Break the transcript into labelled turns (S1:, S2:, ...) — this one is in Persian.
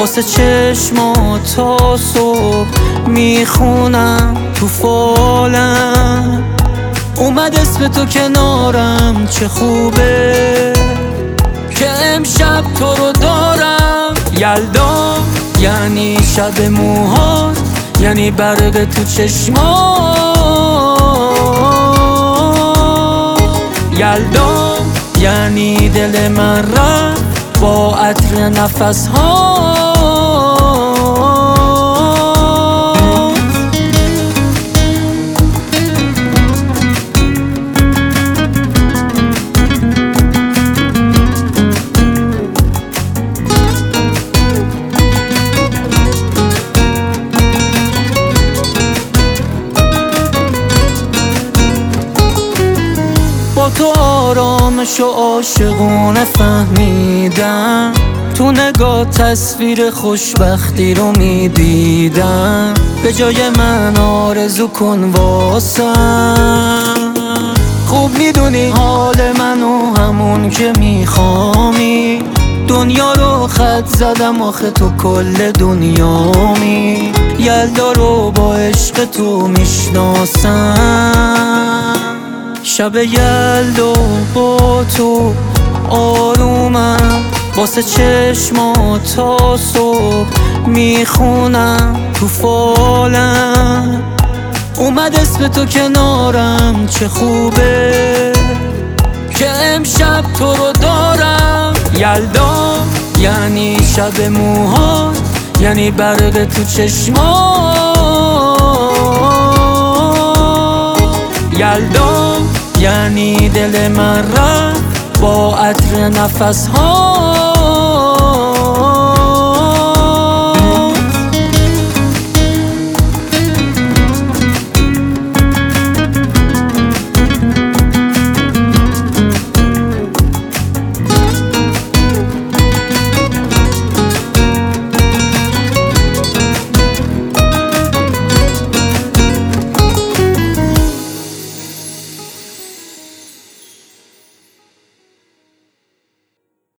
S1: واسه چشمات تا صبح میخونم تو فالم. اومد اسم تو کنارم، چه خوبه که امشب تو رو دارم. یلدا یعنی شب موهات، یعنی برق تو چشمات. یلدا یعنی دل من رفت با عطر نفس ها. با تو آرامش و عاشقونه فهمیدم، تو نگاه تصویر خوشبختی رو میدیدم. به جای من آرزو کن واسم، خوب میدونی حال منو همون که میخوامی. دنیا رو خط زدم آخه تو کل دنیامی. یلدا رو با عشق تو میشناسم. شب یلدا با تو آرومم، واسه چشمات تا صبح میخونم تو فالم. اومد اسم تو کنارم، چه خوبه که امشب تو رو دارم. یلدا یعنی شب موهات، یعنی برق تو چشمات. یلدا یعنی دل من رفت با عطر نفس ها.